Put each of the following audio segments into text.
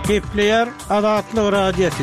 Kepler Adatlyk Radiosu.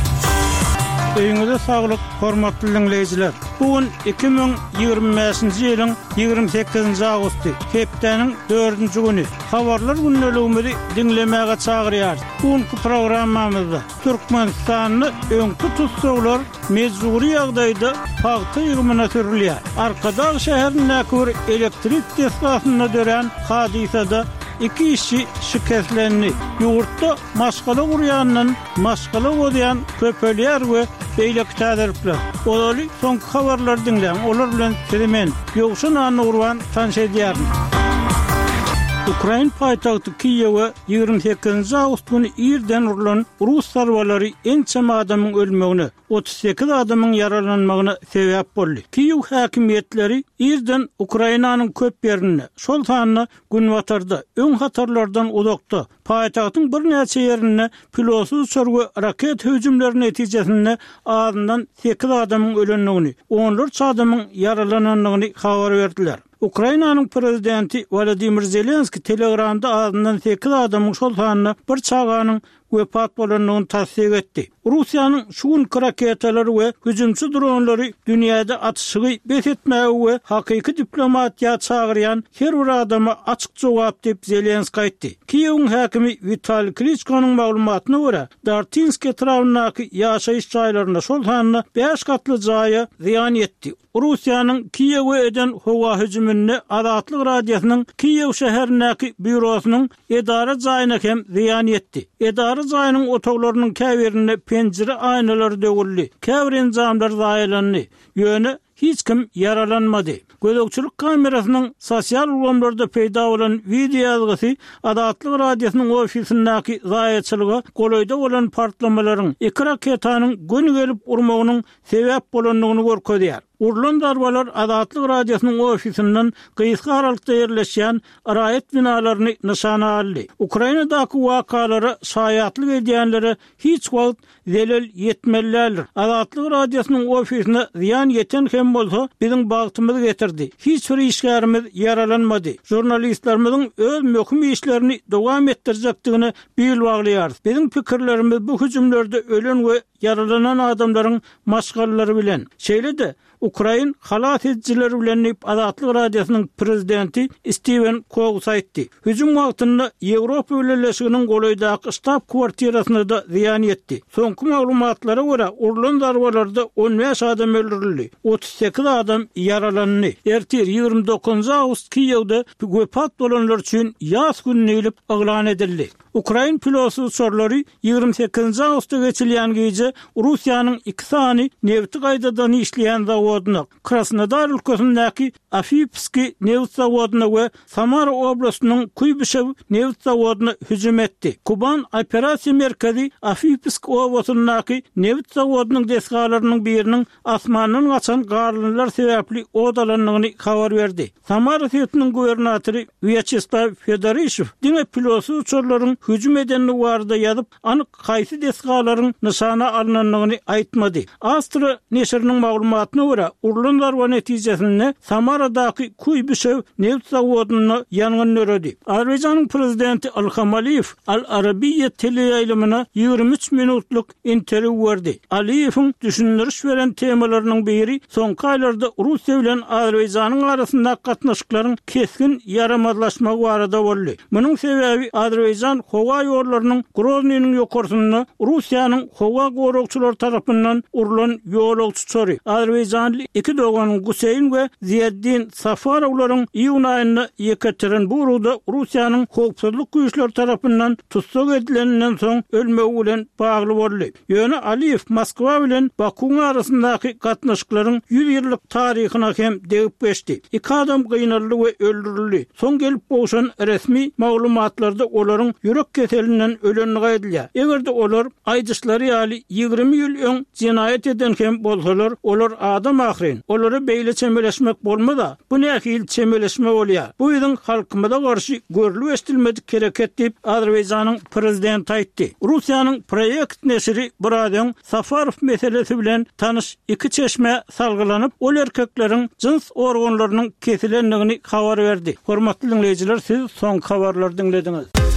Öýüňizde saglyk, hormatly dinleýijiler. Bugün 2025-nji ýylyň 28-nji awgusty, hepdeniň 4-nji güni. Habarlar günnäligimizi dinlemäge çagyrýar. Bugünkü programmamyzda Türkmenistanyny öňkü tutsaglar mezuri ýagdaýda paýta ýygmyna sürilýär. Arkadaş şäherindäki bir elektrik tesgasyna dören hadisede 2 işçi şikayetlendi. Yurtda maskala gurýandan maskala goýan köpelýär we beýleki täderipler. Olary soňky habarlar dinleň. Olar bilen Seremen ýogşun any urwan tanşedýär. Ukraina paýtagty Kiýewe 28-nji awgust güni ýerden urulan Rus sarwalary ençem adamyň ölmegine, 38 adamyň yaralanmagyna sebäp boldy. Kiýew häkimetleri ýerden Ukrainanyň köp ýerine, şol sanyny gün batarda, öň hatarlardan uzakda, paýtagtyň bir näçe ýerine pilotsuz uçar raket hüjümleri netijesinde adından 8 adamyň ölenligini, 14 adamyň yaralananlygyny habar berdiler. Ukrainanyň prezidenti Volodymyr Zelenski Telegramda adından 8 adamyň şol sanyny bir çaganyň wepat bolanlygyny tasdik etdi. Russiýanyň şu raketalary we hüjümçi dronlary dünýäde atışygy besetmäge we hakyky diplomatiýa çagyrýan her bir adama açyk jogap dep Zelenski aýtdy. Kiýewiň häkimi Vitaliy Klitschko'nyň maglumatyna görä, Dartinski etrawynyňky ýaşaýyş jaýlaryna şol sanyny 5 katly jaýa ziýan etdi. Russiýanyň Kiýewe eden howa hüjümine Adatlyk Radiosynyň Kiýew şäherindäki bürosynyň edara jaýyna hem ziýan etdi. Edara jaýynyň otoglarynyň käberine pencere aýnalary dögüldi. Käbir enzamlar zaýalandy. Ýöne hiç kim yaralanmady. Gözükçülük kamerasynyň sosial ulamlarda peýda bolan video ýazgysy Adatlyk Radiosynyň ofisindäki zaýatçylyga golaýda bolan partlamalaryň 2 raketanyň gün gelip urmagynyň sebäp bolanlygyny görkezýär. Urulan darbalar Adatlyk Radiosynyň ofisinden gysga aralykda ýerleşýän araýat binalaryny nişana aldy. Ukrainadaky wakalary şaýatlyk edýänlere hiç wagt zelil ýetmellerdir. Adatlyk Radiosynyň ofisine ziýan ýeten hem bolsa biziň bagtymyzy getirdi. Hiç bir işgärimiz yaralanmady. Jurnalistlerimiziň öz möhüm işlerini dowam etdirjekdigini bil baglaýar. Biziň pikirlerimiz bu hüjümlerde ölen we yaralanan adamlaryň maşgalary bilen. Şeýle-de Ukraina halat edicileri bilen Adatlyk Radiosynyň prezidenti Steven Kogus aýtdy. Hüjüm wagtynda Ýewropa Birleşiginiň golaýdaky ştab kwartirasyna da ziýan etdi. Soňky maglumatlara görä urulan darbalarda 15 adam öldürildi, 38 adam yaralandy. Ertir 29 awgust Kiýewde wepat bolanlar üçin ýaz gününe ilip aglan edildi. Ukraina pilotsuz uçarlary 28 awgustda geçilýän gece Russiýanyň 2 sany neft gaýdadan işleýän zawodyna, Krasnodar ülkesindäki Afipski neft zawodyna we Samara oblastynyň Kuybyshev neft zawodyna hüjüm etdi. Kuban operasiýa merkezi Afipsk oblasyndaky neft zawodynyň desgalarynyň biriniň asmanyň açan garlylar sebäpli odalanlygyny habar berdi. Samara şäheriniň gubernatory Vyacheslav Fedorishev diňe pilotsuz uçarlaryň hüjüm edenini warda ýazyp, anyk gaýsy desgalaryň nişana alınanlygyny aýtmady. Astra neşriniň maglumatyna görä, urulan darba netijesinde Samaradaky Kuybyshev neft zawodyny ýangyn öredi. Azerbaýjanyň prezidenti Ilham Aliýew Al-Arabiyya teleýaýlymyna 23 minutluk interwýu berdi. Aliýewiň düşündiriş beren temalarynyň biri soňky aýlarda Russiýa bilen Azerbaýjanyň arasynda gatnaşyklaryň keskin yaramazlaşmagy barada boldy. Munyň sebäbi Azerbaýjan howa ýollarynyň Groznyň ýokarsyna Russiýanyň howa gorukçylary tarapyndan urulan ýolagçy Azerbaýjanly 2 doganyň Guseyn we Ziyaddin Safarawlaryň iýun aýynda Yekaterinburgda Russiýanyň howpsuzlyk güýçleri tarapyndan tutsak edilenden soň ölmegi bilen bagly boldy. Ýöne Aliýew Moskwa bilen Baku arasyndaky gatnaşyklaryň 100 ýyllyk taryhyna hem degip geçdi. 2 adam gynaldy we öldürildi. Soň gelip boşan resmi maglumatlarda olaryň ýürek keselinden ölenligi aýdylýar. Egerde olar aýdyşlary ýaly 20 ýyl öň jinayet eden hem bolsalar, olar adam ahyryn. Olary beýle çemeleşmek bolmada, bu nähil çemeleşme bolýar. Bu ýylyň halkymyza garşy görülip estilmedik kereket dep Azerbaýjanyň prezidenti aýtdy. Russiýanyň proýekt neşri Bradan Safarov meselesi bilen tanış 2 çeşme salgylanyp, ol erkekleriň jins organlarynyň kesilenligini habar berdi. Hormatly dinleýijiler, siz soň habarlary dinlediňiz.